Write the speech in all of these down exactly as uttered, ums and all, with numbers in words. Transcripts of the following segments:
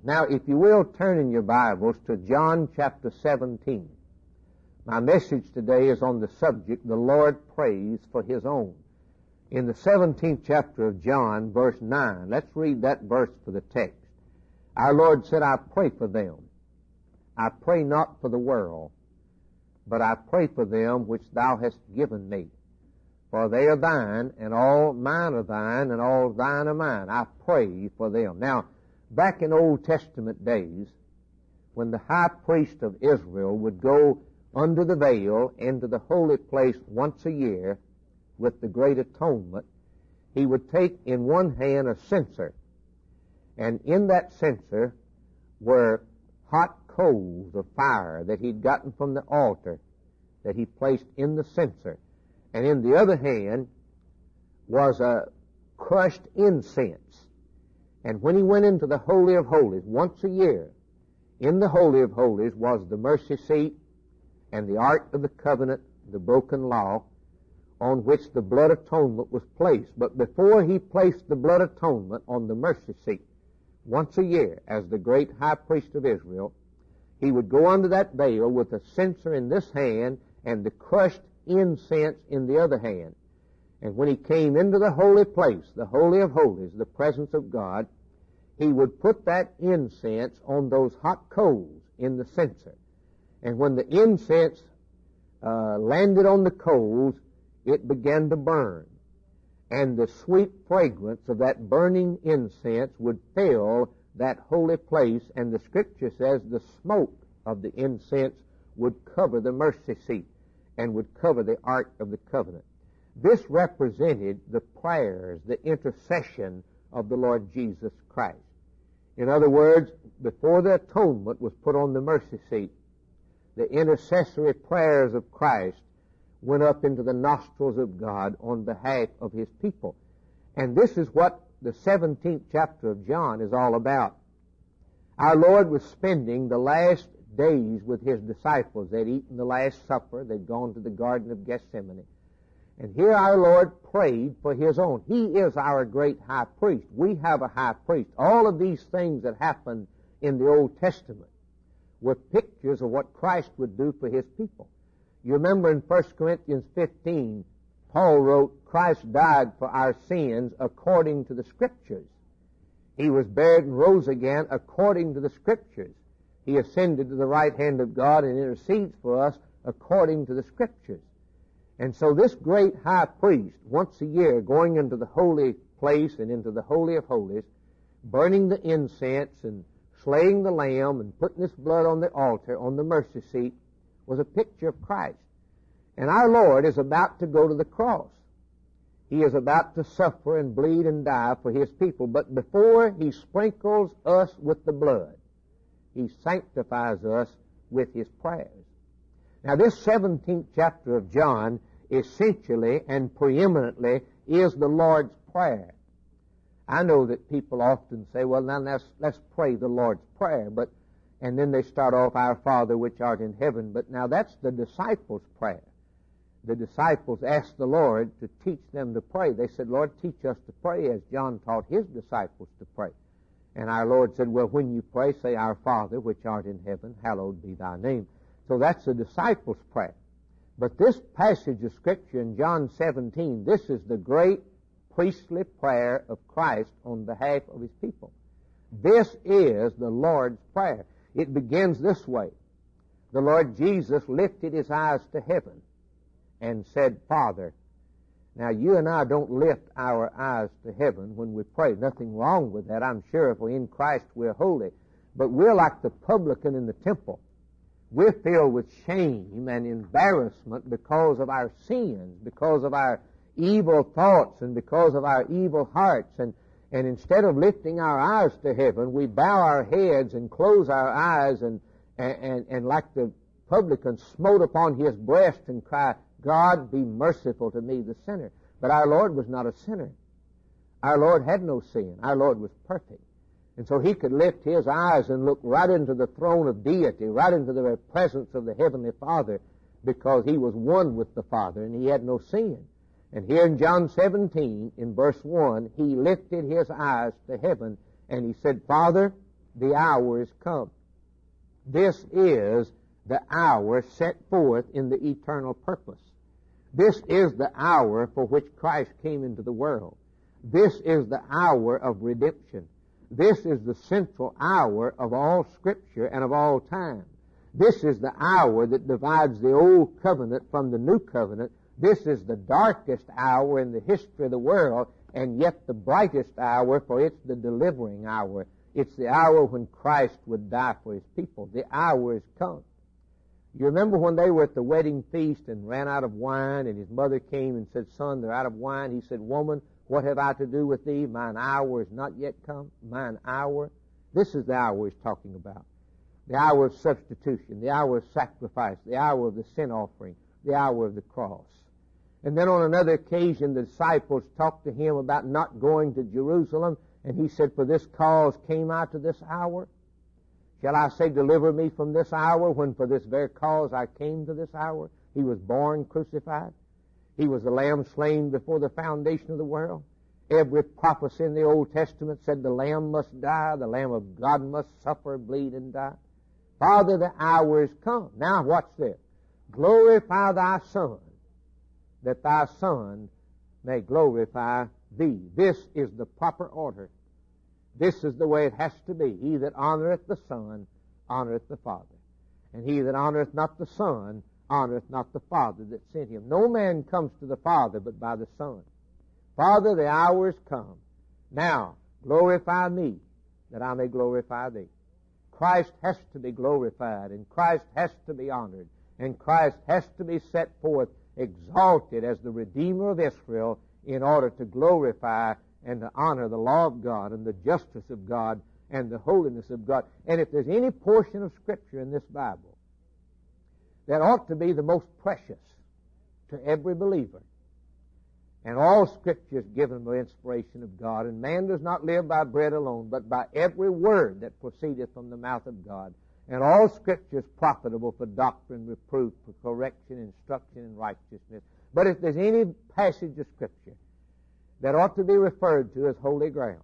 Now, if you will, turn in your Bibles to John chapter seventeen. My message today is on the subject, the Lord prays for His own. In the seventeenth chapter of John, verse nine, let's read that verse for the text. Our Lord said, I pray for them. I pray not for the world, but I pray for them which Thou hast given me. For they are Thine, and all mine are Thine, and all Thine are mine. I pray for them. Now, back in Old Testament days, when the high priest of Israel would go under the veil into the holy place once a year with the Great Atonement, he would take in one hand a censer, and in that censer were hot coals of fire that he'd gotten from the altar that he placed in the censer, and in the other hand was a crushed incense. And when he went into the Holy of Holies once a year, in the Holy of Holies was the mercy seat and the Ark of the Covenant, the broken law, on which the blood atonement was placed. But before he placed the blood atonement on the mercy seat, once a year, as the great high priest of Israel, he would go under that veil with a censer in this hand and the crushed incense in the other hand. And when he came into the holy place, the Holy of Holies, the presence of God, he would put that incense on those hot coals in the censer. And when the incense uh, landed on the coals, it began to burn. And the sweet fragrance of that burning incense would fill that holy place, and the Scripture says the smoke of the incense would cover the mercy seat and would cover the Ark of the Covenant. This represented the prayers, the intercession of the Lord Jesus Christ. In other words, before the atonement was put on the mercy seat, the intercessory prayers of Christ went up into the nostrils of God on behalf of His people. And this is what the seventeenth chapter of John is all about. Our Lord was spending the last days with His disciples. They'd eaten the Last Supper. They'd gone to the Garden of Gethsemane. And here our Lord prayed for His own. He is our great high priest. We have a high priest. All of these things that happened in the Old Testament were pictures of what Christ would do for His people. You remember in First Corinthians fifteen, Paul wrote, Christ died for our sins according to the Scriptures. He was buried and rose again according to the Scriptures. He ascended to the right hand of God and intercedes for us according to the Scriptures. And so this great high priest, once a year, going into the holy place and into the Holy of Holies, burning the incense and slaying the lamb and putting this blood on the altar, on the mercy seat, was a picture of Christ. And our Lord is about to go to the cross. He is about to suffer and bleed and die for His people. But before He sprinkles us with the blood, He sanctifies us with His prayers. Now this seventeenth chapter of John essentially and preeminently is the Lord's Prayer. I know that people often say, well, now let's, let's pray the Lord's Prayer, but and then they start off, Our Father which art in heaven. But now that's the disciples' prayer. The disciples asked the Lord to teach them to pray. They said, Lord, teach us to pray as John taught his disciples to pray. And our Lord said, well, when you pray, say, Our Father which art in heaven, hallowed be thy name. So that's the disciples' prayer. But this passage of Scripture in John seventeen, this is the great priestly prayer of Christ on behalf of His people. This is the Lord's Prayer. It begins this way. The Lord Jesus lifted His eyes to heaven and said, Father. Now, you and I don't lift our eyes to heaven when we pray. Nothing wrong with that. I'm sure if we're in Christ, we're holy. But we're like the publican in the temple. We're filled with shame and embarrassment because of our sins, because of our evil thoughts, and because of our evil hearts. And, and instead of lifting our eyes to heaven, we bow our heads and close our eyes and, and, and, and like the publican smote upon his breast and cry, God, be merciful to me, the sinner. But our Lord was not a sinner. Our Lord had no sin. Our Lord was perfect. And so He could lift His eyes and look right into the throne of deity, right into the very presence of the Heavenly Father, because He was one with the Father and He had no sin. And here in John seventeen, in verse one, He lifted His eyes to heaven and He said, Father, the hour is come. This is the hour set forth in the eternal purpose. This is the hour for which Christ came into the world. This is the hour of redemption. This is the central hour of all Scripture and of all time. This is the hour that divides the old covenant from the new covenant. This is the darkest hour in the history of the world, and yet the brightest hour, for it's the delivering hour. It's the hour when Christ would die for His people. The hour is come. You remember when they were at the wedding feast and ran out of wine, and his mother came and said, "Son, they're out of wine." He said, "Woman, what have I to do with thee? Mine hour is not yet come." Mine hour. This is the hour he's talking about. The hour of substitution, the hour of sacrifice, the hour of the sin offering, the hour of the cross. And then on another occasion, the disciples talked to him about not going to Jerusalem, and he said, "For this cause came I to this hour. Shall I say, deliver me from this hour, when for this very cause I came to this hour?" He was born crucified. He was the lamb slain before the foundation of the world. Every prophecy in the Old Testament said the lamb must die, the Lamb of God must suffer, bleed, and die. Father, the hour is come. Now watch this. Glorify thy Son, that thy Son may glorify thee. This is the proper order. This is the way it has to be. He that honoreth the Son honoreth the Father. And he that honoreth not the Son honoreth not the Father that sent him. No man comes to the Father but by the Son. Father, the hour is come. Now, glorify me, that I may glorify thee. Christ has to be glorified, and Christ has to be honored, and Christ has to be set forth, exalted as the Redeemer of Israel, in order to glorify and to honor the law of God and the justice of God and the holiness of God. And if there's any portion of Scripture in this Bible that ought to be the most precious to every believer, and all Scripture is given by inspiration of God, and man does not live by bread alone, but by every word that proceedeth from the mouth of God. And all Scripture is profitable for doctrine, reproof, for correction, instruction, and righteousness. But if there's any passage of Scripture that ought to be referred to as holy ground,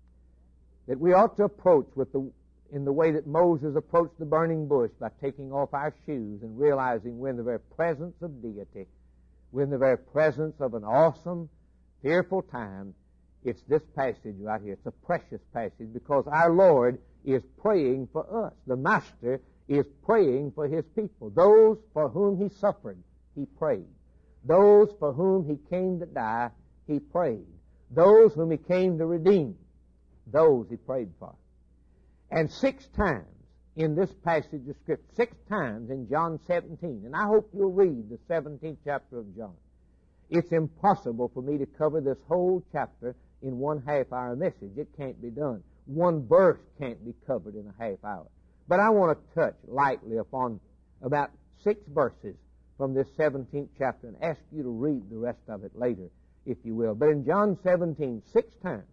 that we ought to approach with the, in the way that Moses approached the burning bush, by taking off our shoes and realizing we're in the very presence of deity, we're in the very presence of an awesome, fearful time. It's this passage right here. It's a precious passage because our Lord is praying for us. The Master is praying for His people. Those for whom He suffered, He prayed. Those for whom He came to die, He prayed. Those whom He came to redeem, those He prayed for. And six times in this passage of Scripture, six times in John seventeen, and I hope you'll read the seventeenth chapter of John. It's impossible for me to cover this whole chapter in one half-hour message. It can't be done. One verse can't be covered in a half hour. But I want to touch lightly upon about six verses from this seventeenth chapter and ask you to read the rest of it later, if you will. But in John seventeen, six times,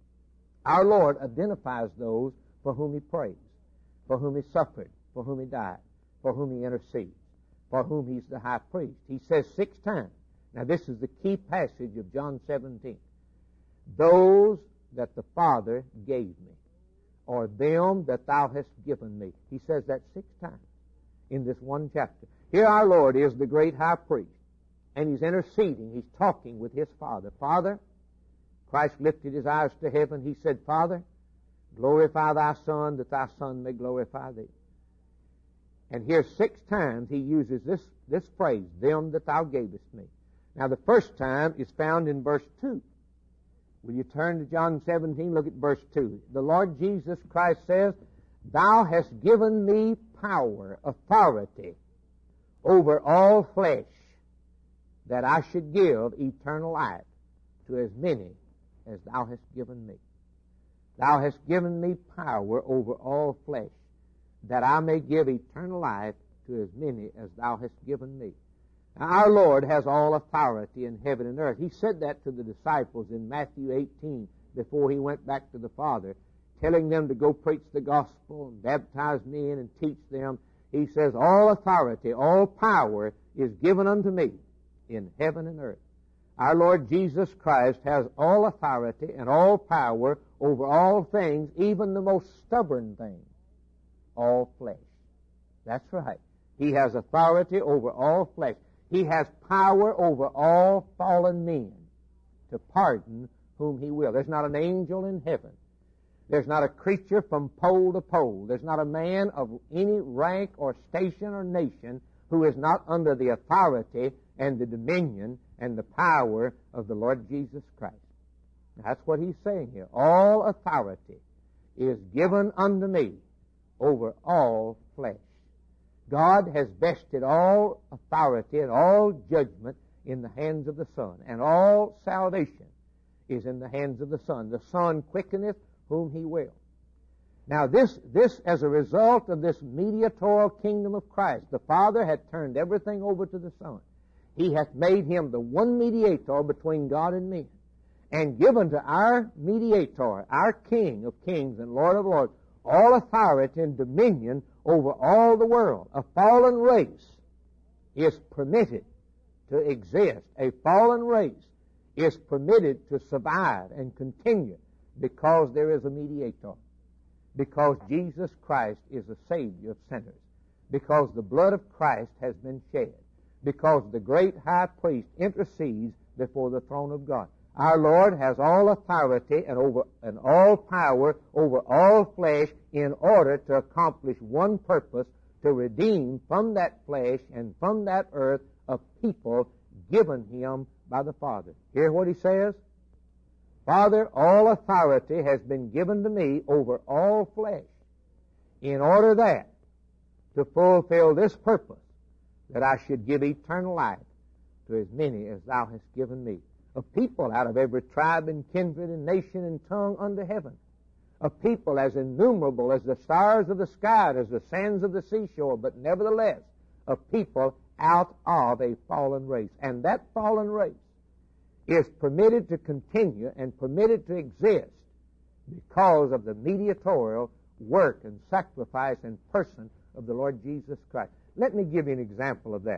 our Lord identifies those for whom He prays, for whom He suffered, for whom He died, for whom He intercedes, for whom He's the high priest. He says six times. Now this is the key passage of John seventeen. Those that the Father gave me, or them that thou hast given me. He says that six times in this one chapter. Here our Lord is the great high priest, and He's interceding. He's talking with His Father. Father, Christ lifted His eyes to heaven. He said, Father, glorify thy Son, that thy Son may glorify thee. And here six times He uses this, this phrase, them that thou gavest me. Now the first time is found in verse two. Will you turn to John seventeen? Look at verse two. The Lord Jesus Christ says, Thou hast given me power, authority over all flesh, that I should give eternal life to as many as Thou hast given me. Thou hast given me power over all flesh, that I may give eternal life to as many as Thou hast given me. Now, our Lord has all authority in heaven and earth. He said that to the disciples in Matthew eighteen before He went back to the Father, telling them to go preach the gospel and baptize men and teach them. He says, all authority, all power is given unto me in heaven and earth. Our Lord Jesus Christ has all authority and all power over all things, even the most stubborn things, all flesh. That's right. He has authority over all flesh. He has power over all fallen men to pardon whom He will. There's not an angel in heaven. There's not a creature from pole to pole. There's not a man of any rank or station or nation who is not under the authority and the dominion and the power of the Lord Jesus Christ. That's what He's saying here. All authority is given unto me over all flesh. God has vested all authority and all judgment in the hands of the Son, and all salvation is in the hands of the Son. The Son quickeneth whom He will. Now this, this as a result of this mediatorial kingdom of Christ, the Father had turned everything over to the Son. He hath made Him the one mediator between God and men, and given to our mediator, our King of kings and Lord of lords, all authority and dominion over all the world. A fallen race is permitted to exist. A fallen race is permitted to survive and continue because there is a mediator. Because Jesus Christ is the Savior of sinners. Because the blood of Christ has been shed. Because the great high priest intercedes before the throne of God. Our Lord has all authority and over and all power over all flesh in order to accomplish one purpose, to redeem from that flesh and from that earth a people given Him by the Father. Hear what He says? Father, all authority has been given to me over all flesh, in order that, to fulfill this purpose, that I should give eternal life to as many as Thou hast given me. Of people out of every tribe and kindred and nation and tongue under heaven. Of people as innumerable as the stars of the sky, as the sands of the seashore, but nevertheless, of people out of a fallen race. And that fallen race is permitted to continue and permitted to exist because of the mediatorial work and sacrifice and person of the Lord Jesus Christ. Let me give you an example of that.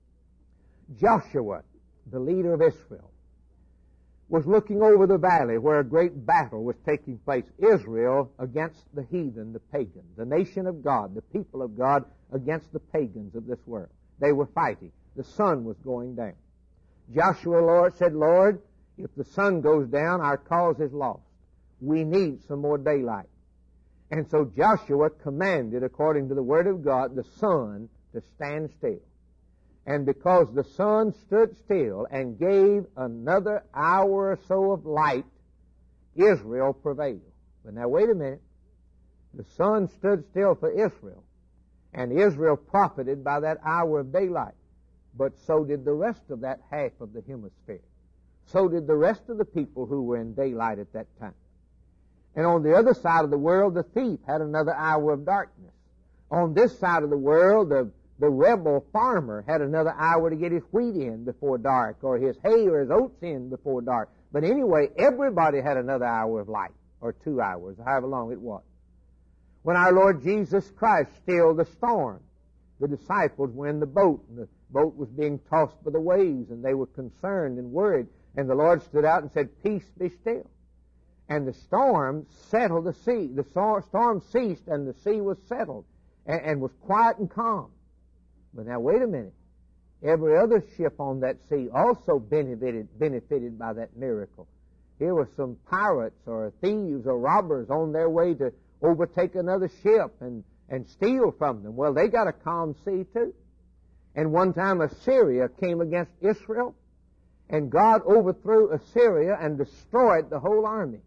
Joshua, the leader of Israel, was looking over the valley where a great battle was taking place. Israel against the heathen, the pagans, the nation of God, the people of God against the pagans of this world. They were fighting. The sun was going down. Joshua Lord said, Lord, if the sun goes down, our cause is lost. We need some more daylight. And so Joshua commanded, according to the word of God, the sun to stand still. And because the sun stood still and gave another hour or so of light, Israel prevailed. But now wait a minute. The sun stood still for Israel, and Israel profited by that hour of daylight. But so did the rest of that half of the hemisphere. So did the rest of the people who were in daylight at that time. And on the other side of the world, the thief had another hour of darkness. On this side of the world, the The rebel farmer had another hour to get his wheat in before dark, or his hay or his oats in before dark. But anyway, everybody had another hour of light, or two hours, however long it was. When our Lord Jesus Christ stilled the storm, the disciples were in the boat, and the boat was being tossed by the waves, and they were concerned and worried. And the Lord stood out and said, Peace, be still. And the storm settled the sea. The storm ceased, and the sea was settled, and, and was quiet and calm. But now wait a minute. Every other ship on that sea also benefited, benefited by that miracle. Here were some pirates or thieves or robbers on their way to overtake another ship and, and steal from them. Well, they got a calm sea too. And one time Assyria came against Israel, and God overthrew Assyria and destroyed the whole army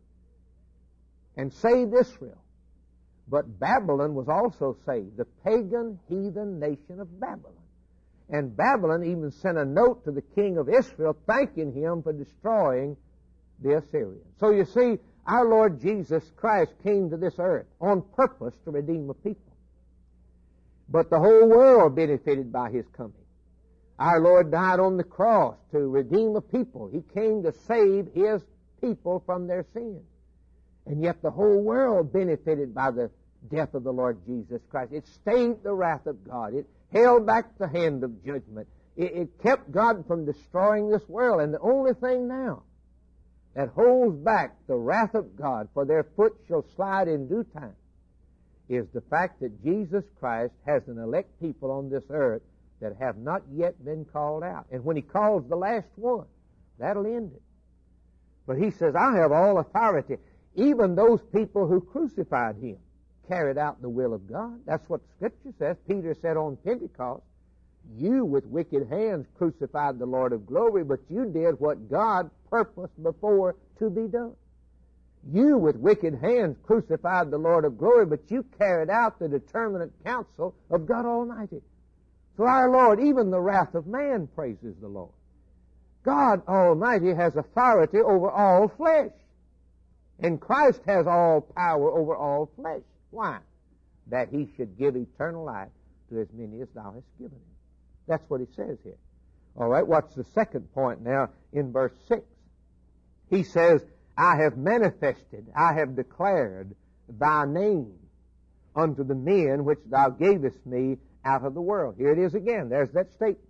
and saved Israel. But Babylon was also saved, the pagan, heathen nation of Babylon. And Babylon even sent a note to the king of Israel thanking him for destroying the Assyrians. So you see, our Lord Jesus Christ came to this earth on purpose to redeem a people. But the whole world benefited by His coming. Our Lord died on the cross to redeem a people. He came to save His people from their sins. And yet the whole world benefited by the death of the Lord Jesus Christ. It stayed the wrath of God. It held back the hand of judgment. It, it kept God from destroying this world. And the only thing now that holds back the wrath of God, for their foot shall slide in due time, is the fact that Jesus Christ has an elect people on this earth that have not yet been called out. And when He calls the last one, that'll end it. But He says, I have all authority. Even those people who crucified Him carried out the will of God. That's what Scripture says. Peter said on Pentecost, you with wicked hands crucified the Lord of glory, but you did what God purposed before to be done. You with wicked hands crucified the Lord of glory, but you carried out the determinate counsel of God Almighty. So our Lord, even the wrath of man praises the Lord. God Almighty has authority over all flesh. And Christ has all power over all flesh. Why? That He should give eternal life to as many as Thou hast given Him. That's what He says here. All right, what's the second point now in verse six? He says, I have manifested, I have declared Thy name unto the men which Thou gavest me out of the world. Here it is again. There's that statement.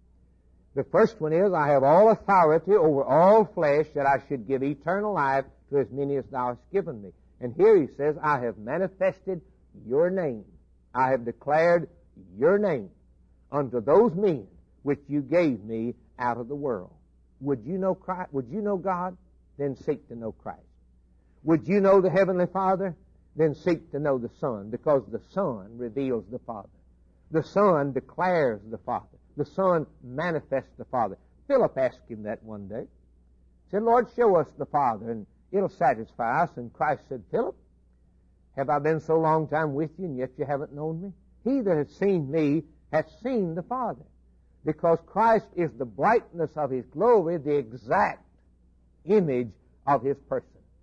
The first one is, I have all authority over all flesh, that I should give eternal life to as many as Thou hast given me. And here He says, I have manifested Your name. I have declared Your name unto those men which You gave me out of the world. Would you know Christ? Would you know God? Then seek to know Christ. Would you know the Heavenly Father? Then seek to know the Son, because the Son reveals the Father. The Son declares the Father. The Son manifests the Father. Philip asked Him that one day. He said, Lord, show us the Father, and it'll satisfy us. And Christ said, Philip, have I been so long time with you, and yet you haven't known me? He that hath seen me hath seen the Father. Because Christ is the brightness of His glory, the exact image of His person.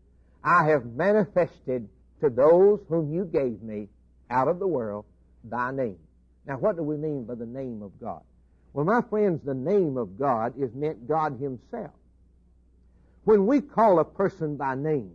I have manifested to those whom You gave me out of the world Thy name. Now, what do we mean by the name of God? Well, my friends, the name of God is meant God Himself. When we call a person by name,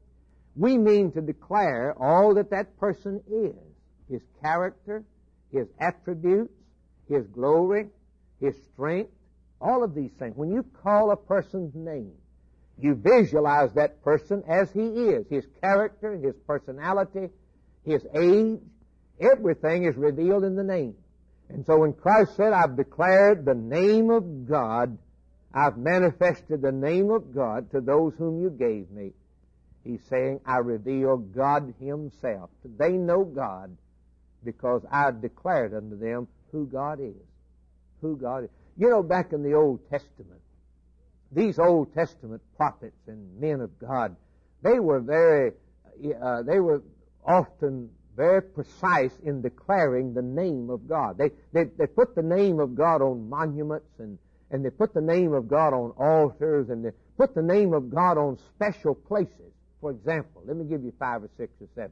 we mean to declare all that that person is, his character, his attributes, his glory, his strength, all of these things. When you call a person's name, you visualize that person as he is, his character, his personality, his age. Everything is revealed in the name. And so when Christ said, I've declared the name of God, I've manifested the name of God to those whom You gave me, He's saying, I reveal God Himself. They know God because I've declared unto them who God is. Who God is. You know, back in the Old Testament, these Old Testament prophets and men of God, they were very, uh, they were often very precise in declaring the name of God. They, they, they put the name of God on monuments, and, and they put the name of God on altars, and they put the name of God on special places. For example, let me give you five or six or seven.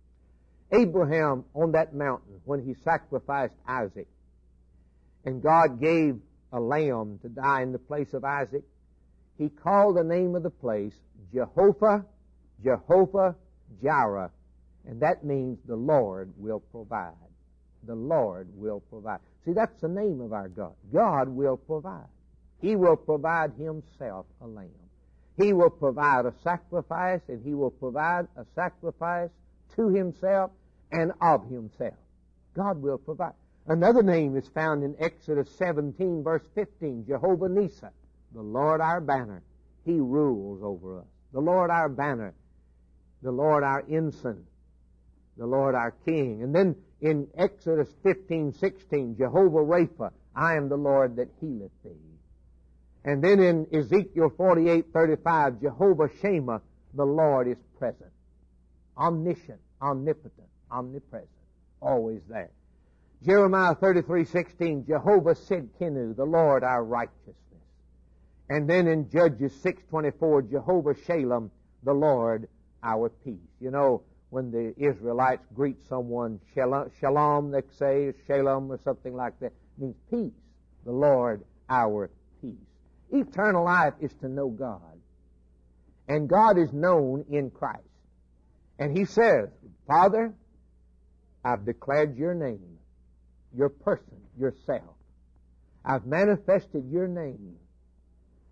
Abraham on that mountain, when he sacrificed Isaac, and God gave a lamb to die in the place of Isaac, He called the name of the place Jehovah, Jehovah Jireh. And that means the Lord will provide. The Lord will provide. See, that's the name of our God. God will provide. He will provide Himself a lamb. He will provide a sacrifice, and He will provide a sacrifice to Himself and of Himself. God will provide. Another name is found in Exodus seventeen, verse fifteen, Jehovah Nissi, the Lord our banner. He rules over us. The Lord our banner, the Lord our ensign, the Lord our King. And then in Exodus fifteen, sixteen, Jehovah Rapha, I am the Lord that healeth thee. And then in Ezekiel forty-eight, thirty-five, Jehovah Shammah, the Lord is present. Omniscient, omnipotent, omnipresent, always there. Jeremiah thirty-three, sixteen, Jehovah Sidkenu, the Lord our righteousness. And then in Judges six, twenty-four, Jehovah Shalom, the Lord our peace. You know, when the Israelites greet someone, shalom, they say, shalom or something like that, it means peace, the Lord our peace. Eternal life is to know God. And God is known in Christ. And He says, Father, I've declared Your name, Your person, Yourself. I've manifested Your name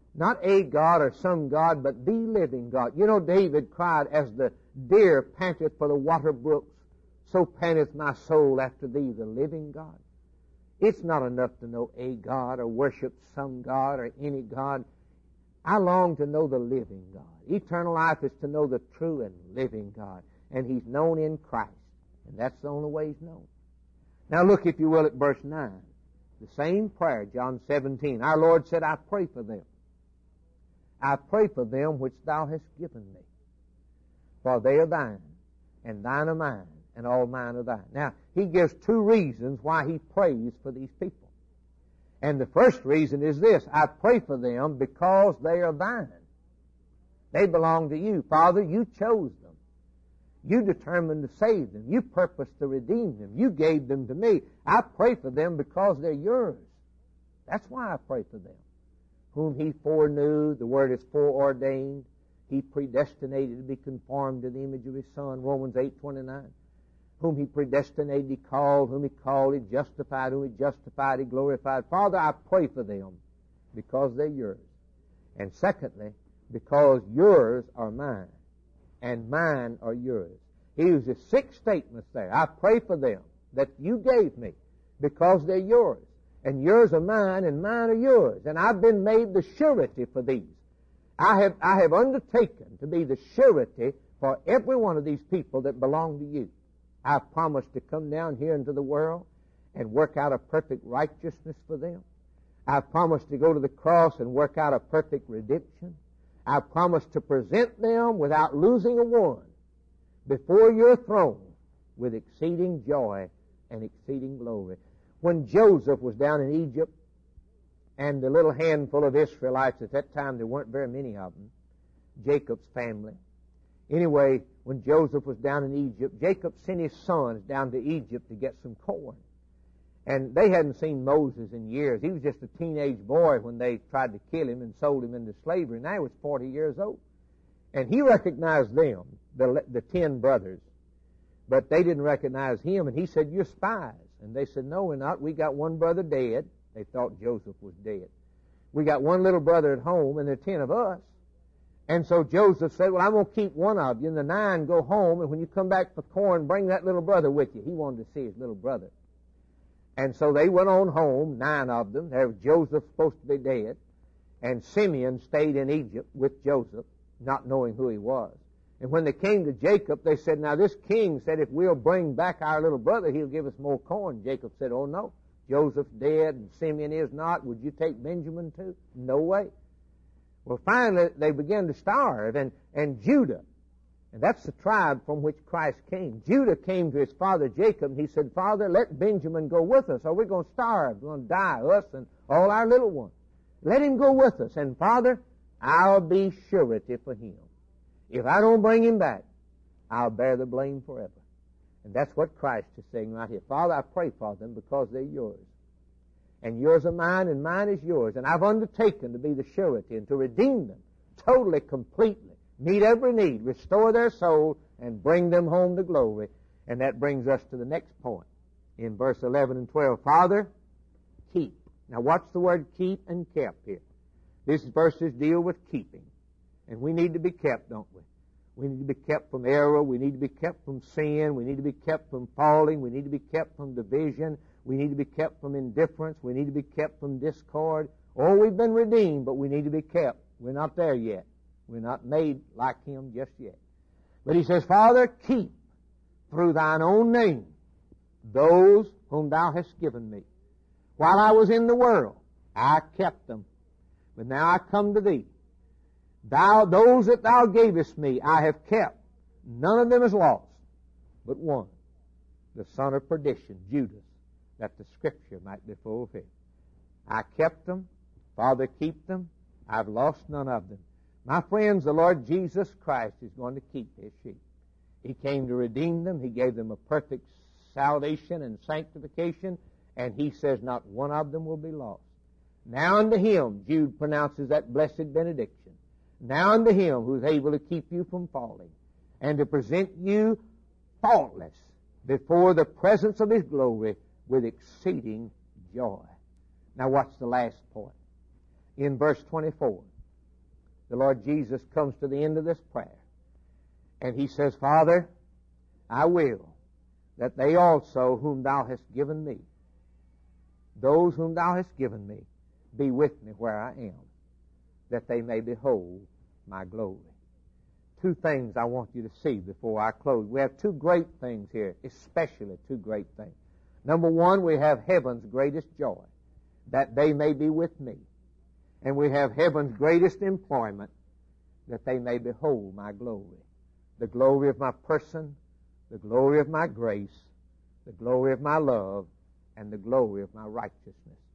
Not a God or some God, but the living God. You know, David cried, as the deer panteth for the water brooks, so panteth my soul after thee, the living God. It's not enough to know a God or worship some God or any God. I long to know the living God. Eternal life is to know the true and living God. And He's known in Christ. And that's the only way He's known. Now look, if you will, at verse nine. The same prayer, John seventeen. Our Lord said, I pray for them. I pray for them which thou hast given me. For they are thine, and thine are mine, and all mine are thine. Now, He gives two reasons why He prays for these people. And the first reason is this: I pray for them because they are thine. They belong to you. Father, you chose them. You determined to save them. You purposed to redeem them. You gave them to me. I pray for them because they're yours. That's why I pray for them. Whom He foreknew, the word is foreordained, He predestinated to be conformed to the image of His Son, Romans eight twenty-nine. Whom He predestinated, He called. Whom He called, He justified. Whom He justified, He glorified. Father, I pray for them because they're yours. And secondly, because yours are mine, and mine are yours. He uses six statements there. I pray for them that you gave me because they're yours. And yours are mine, and mine are yours. And I've been made the surety for these. I have, I have undertaken to be the surety for every one of these people that belong to you. I've promised to come down here into the world and work out a perfect righteousness for them. I've promised to go to the cross and work out a perfect redemption. I've promised to present them without losing a one before your throne with exceeding joy and exceeding glory. When Joseph was down in Egypt, and the little handful of Israelites, at that time there weren't very many of them, Jacob's family. Anyway, when Joseph was down in Egypt, Jacob sent his sons down to Egypt to get some corn. And they hadn't seen Moses in years. He was just a teenage boy when they tried to kill him and sold him into slavery. Now he was forty years old. And he recognized them, the, the ten brothers. But they didn't recognize him. And he said, you're spies. And they said, no, we're not. We got one brother dead. They thought Joseph was dead. We got one little brother at home, and there are ten of us. And so Joseph said, well, I'm going to keep one of you, and the nine go home, and when you come back for corn, bring that little brother with you. He wanted to see his little brother. And so they went on home, nine of them. There was Joseph supposed to be dead. And Simeon stayed in Egypt with Joseph, not knowing who he was. And when they came to Jacob, they said, now this king said if we'll bring back our little brother, he'll give us more corn. Jacob said, oh no, Joseph's dead and Simeon is not. Would you take Benjamin too? No way. Well, finally, they began to starve, and, and Judah, and that's the tribe from which Christ came. Judah came to his father Jacob, and he said, Father, let Benjamin go with us, or we're going to starve. We're going to die, us and all our little ones. Let him go with us, and Father, I'll be surety for him. If I don't bring him back, I'll bear the blame forever. And that's what Christ is saying right here. Father, I pray for them because they're yours. And yours are mine, and mine is yours. And I've undertaken to be the surety and to redeem them totally, completely, meet every need, restore their soul, and bring them home to glory. And that brings us to the next point in verse eleven and twelve. Father, keep. Now watch the word keep and kept here. These verses deal with keeping. And we need to be kept, don't we? We need to be kept from error. We need to be kept from sin. We need to be kept from falling. We need to be kept from division. We need to be kept from indifference. We need to be kept from discord. Oh, we've been redeemed, but we need to be kept. We're not there yet. We're not made like Him just yet. But He says, Father, keep through Thine own name those whom Thou hast given me. While I was in the world, I kept them. But now I come to Thee. Thou, those that Thou gavest me, I have kept. None of them is lost, but one, the son of perdition, Judas, that the Scripture might be fulfilled. I kept them. Father, keep them. I've lost none of them. My friends, the Lord Jesus Christ is going to keep His sheep. He came to redeem them. He gave them a perfect salvation and sanctification, and He says not one of them will be lost. Now unto Him, Jude pronounces that blessed benediction. Now unto Him who is able to keep you from falling and to present you faultless before the presence of His glory with exceeding joy. Now watch the last point. In verse twenty-four, the Lord Jesus comes to the end of this prayer, and He says, Father, I will that they also whom Thou hast given me, those whom Thou hast given me, be with me where I am, that they may behold my glory. Two things I want you to see before I close. We have two great things here, especially two great things. Number one, we have heaven's greatest joy, that they may be with me. And we have heaven's greatest employment, that they may behold my glory. The glory of my person, the glory of my grace, the glory of my love, and the glory of my righteousness.